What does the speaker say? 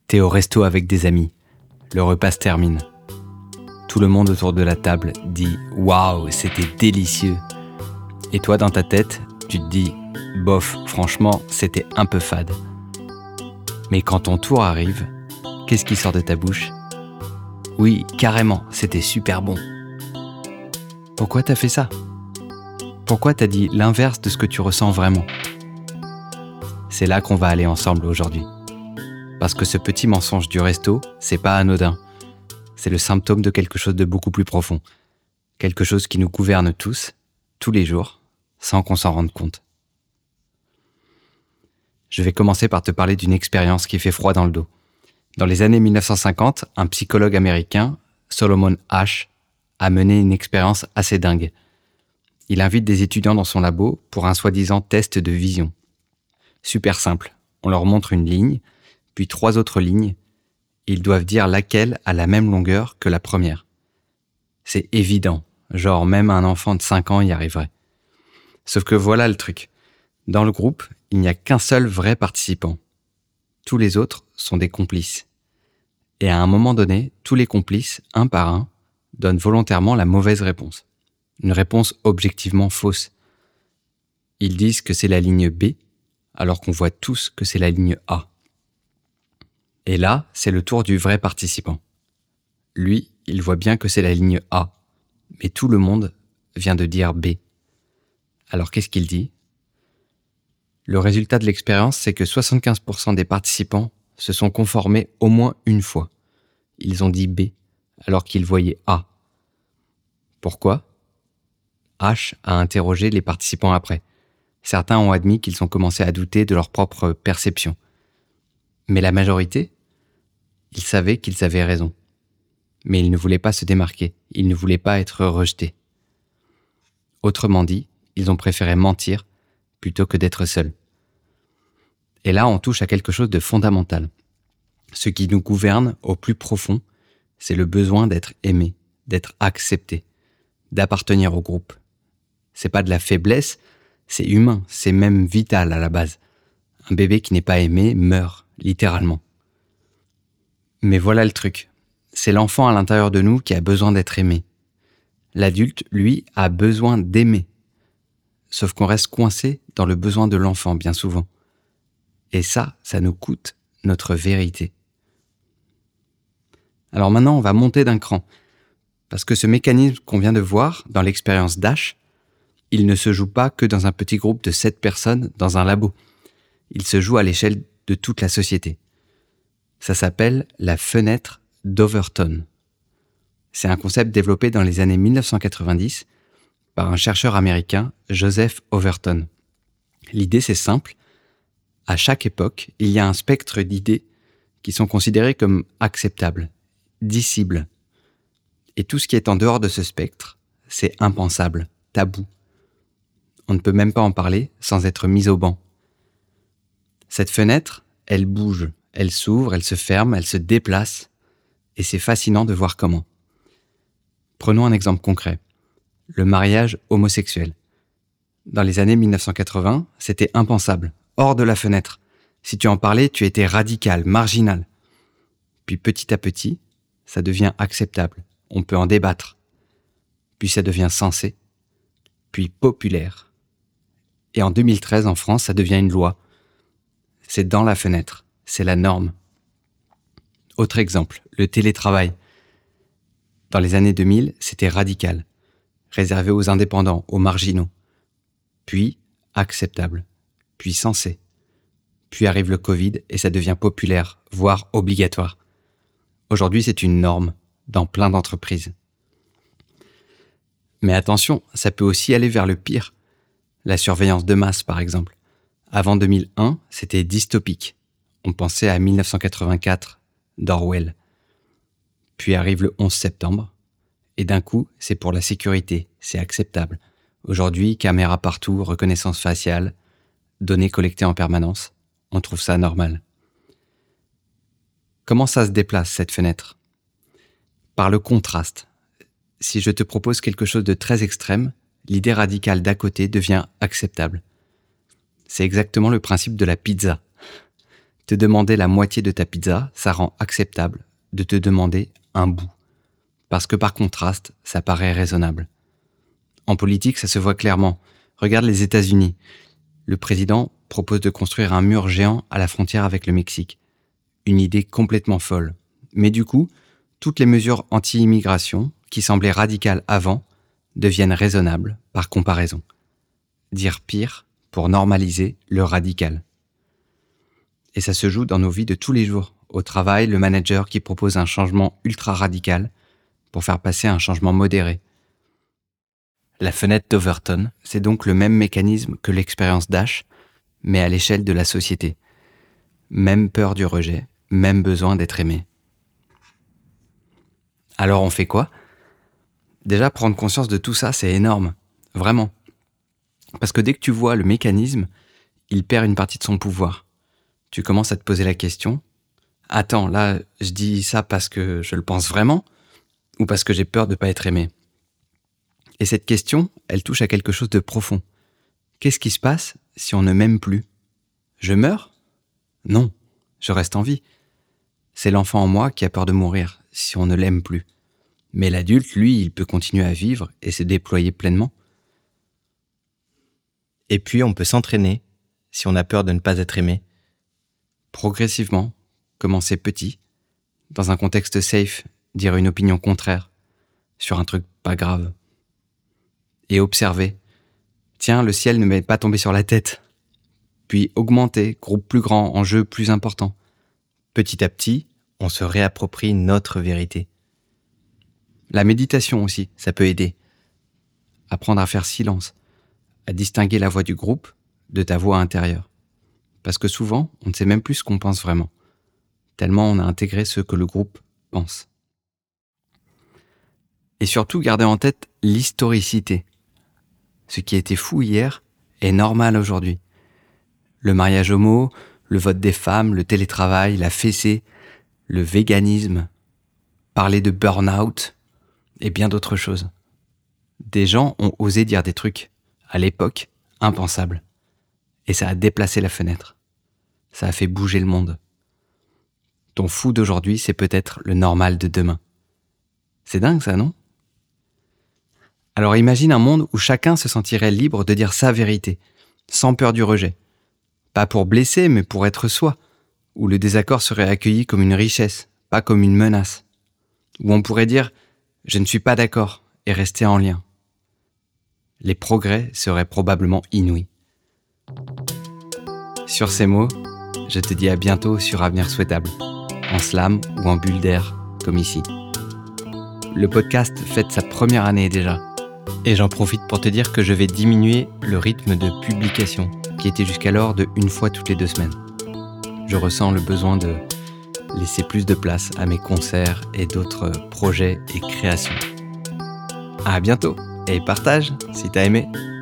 T'es au resto avec des amis. Le repas se termine. Tout le monde autour de la table dit « Waouh, c'était délicieux !» Et toi, dans ta tête, tu te dis « Bof, franchement, c'était un peu fade. » Mais quand ton tour arrive, qu'est-ce qui sort de ta bouche ? Oui, carrément, c'était super bon. Pourquoi t'as fait ça ? Pourquoi t'as dit l'inverse de ce que tu ressens vraiment ? C'est là qu'on va aller ensemble aujourd'hui. Parce que ce petit mensonge du resto, c'est pas anodin. C'est le symptôme de quelque chose de beaucoup plus profond. Quelque chose qui nous gouverne tous, tous les jours, sans qu'on s'en rende compte. Je vais commencer par te parler d'une expérience qui fait froid dans le dos. Dans les années 1950, un psychologue américain, Solomon Asch, a mené une expérience assez dingue. Il invite des étudiants dans son labo pour un soi-disant test de vision. Super simple, on leur montre une ligne, puis 3 autres lignes, et ils doivent dire laquelle a la même longueur que la première. C'est évident, genre même un enfant de 5 ans y arriverait. Sauf que voilà le truc. Dans le groupe, il n'y a qu'un seul vrai participant. Tous les autres sont des complices. Et à un moment donné, tous les complices, un par un, donnent volontairement la mauvaise réponse. Une réponse objectivement fausse. Ils disent que c'est la ligne B, alors qu'on voit tous que c'est la ligne A. Et là, c'est le tour du vrai participant. Lui, il voit bien que c'est la ligne A, mais tout le monde vient de dire B. Alors qu'est-ce qu'il dit ? Le résultat de l'expérience, c'est que 75% des participants se sont conformés au moins une fois. Ils ont dit B, alors qu'ils voyaient A. Pourquoi ? H a interrogé les participants après. Certains ont admis qu'ils ont commencé à douter de leur propre perception. Mais la majorité, ils savaient qu'ils avaient raison. Mais ils ne voulaient pas se démarquer, ils ne voulaient pas être rejetés. Autrement dit, ils ont préféré mentir plutôt que d'être seuls. Et là, on touche à quelque chose de fondamental. Ce qui nous gouverne au plus profond, c'est le besoin d'être aimé, d'être accepté, d'appartenir au groupe. C'est pas de la faiblesse, c'est humain, c'est même vital à la base. Un bébé qui n'est pas aimé meurt, littéralement. Mais voilà le truc. C'est l'enfant à l'intérieur de nous qui a besoin d'être aimé. L'adulte, lui, a besoin d'aimer. Sauf qu'on reste coincé dans le besoin de l'enfant, bien souvent. Et ça nous coûte notre vérité. Alors maintenant, on va monter d'un cran. Parce que ce mécanisme qu'on vient de voir dans l'expérience d'Asch, il ne se joue pas que dans un petit groupe de 7 personnes dans un labo. Il se joue à l'échelle de toute la société. Ça s'appelle la fenêtre d'Overton. C'est un concept développé dans les années 1990 par un chercheur américain, Joseph Overton. L'idée, c'est simple. À chaque époque, il y a un spectre d'idées qui sont considérées comme acceptables, dissibles. Et tout ce qui est en dehors de ce spectre, c'est impensable, tabou. On ne peut même pas en parler sans être mis au ban. Cette fenêtre, elle bouge, elle s'ouvre, elle se ferme, elle se déplace, et c'est fascinant de voir comment. Prenons un exemple concret, le mariage homosexuel. Dans les années 1980, c'était impensable, hors de la fenêtre. Si tu en parlais, tu étais radical, marginal. Puis petit à petit, ça devient acceptable, on peut en débattre. Puis ça devient sensé, puis populaire. Et en 2013, en France, ça devient une loi. C'est dans la fenêtre, c'est la norme. Autre exemple, le télétravail. Dans les années 2000, c'était radical, réservé aux indépendants, aux marginaux. Puis, acceptable, puis sensé. Puis arrive le Covid et ça devient populaire, voire obligatoire. Aujourd'hui, c'est une norme, dans plein d'entreprises. Mais attention, ça peut aussi aller vers le pire. La surveillance de masse, par exemple. Avant 2001, c'était dystopique. On pensait à 1984, d'Orwell. Puis arrive le 11 septembre, et d'un coup, c'est pour la sécurité, c'est acceptable. Aujourd'hui, caméra partout, reconnaissance faciale, données collectées en permanence, on trouve ça normal. Comment ça se déplace, cette fenêtre ? Par le contraste. Si je te propose quelque chose de très extrême, l'idée radicale d'à côté devient acceptable. C'est exactement le principe de la pizza. Te demander la moitié de ta pizza, ça rend acceptable de te demander un bout. Parce que par contraste, ça paraît raisonnable. En politique, ça se voit clairement. Regarde les États-Unis. Le président propose de construire un mur géant à la frontière avec le Mexique. Une idée complètement folle. Mais du coup, toutes les mesures anti-immigration, qui semblaient radicales avant, deviennent raisonnables par comparaison. Dire pire pour normaliser le radical. Et ça se joue dans nos vies de tous les jours. Au travail, le manager qui propose un changement ultra radical pour faire passer un changement modéré. La fenêtre d'Overton, c'est donc le même mécanisme que l'expérience d'Ash, mais à l'échelle de la société. Même peur du rejet, même besoin d'être aimé. Alors on fait quoi ? Déjà, prendre conscience de tout ça, c'est énorme. Vraiment. Parce que dès que tu vois le mécanisme, il perd une partie de son pouvoir. Tu commences à te poser la question, attends, là, je dis ça parce que je le pense vraiment ou parce que j'ai peur de ne pas être aimé ? Et cette question, elle touche à quelque chose de profond. Qu'est-ce qui se passe si on ne m'aime plus ? Je meurs ? Non, je reste en vie. C'est l'enfant en moi qui a peur de mourir si on ne l'aime plus. Mais l'adulte, lui, il peut continuer à vivre et se déployer pleinement. Et puis on peut s'entraîner si on a peur de ne pas être aimé. Progressivement, commencer petit, dans un contexte safe, dire une opinion contraire, sur un truc pas grave. Et observer. Tiens, le ciel ne m'est pas tombé sur la tête. Puis augmenter, groupe plus grand, enjeu plus important. Petit à petit, on se réapproprie notre vérité. La méditation aussi, ça peut aider. Apprendre à faire silence, à distinguer la voix du groupe de ta voix intérieure. Parce que souvent, on ne sait même plus ce qu'on pense vraiment, tellement on a intégré ce que le groupe pense. Et surtout, garder en tête l'historicité. Ce qui était fou hier est normal aujourd'hui. Le mariage homo, le vote des femmes, le télétravail, la fessée, le véganisme, parler de burn-out et bien d'autres choses. Des gens ont osé dire des trucs, à l'époque, impensables. Et ça a déplacé la fenêtre. Ça a fait bouger le monde. Ton fou d'aujourd'hui, c'est peut-être le normal de demain. C'est dingue ça, non ? Alors imagine un monde où chacun se sentirait libre de dire sa vérité, sans peur du rejet. Pas pour blesser, mais pour être soi. Où le désaccord serait accueilli comme une richesse, pas comme une menace. Où on pourrait dire « je ne suis pas d'accord » et rester en lien. Les progrès seraient probablement inouïs. Sur ces mots, je te dis à bientôt sur Avenir Souhaitable, en slam ou en bulle d'air, comme ici. Le podcast fête sa première année déjà. Et j'en profite pour te dire que je vais diminuer le rythme de publication, qui était jusqu'alors de 1 fois toutes les 2 semaines. Je ressens le besoin de laisser plus de place à mes concerts et d'autres projets et créations. À bientôt et partage si t'as aimé.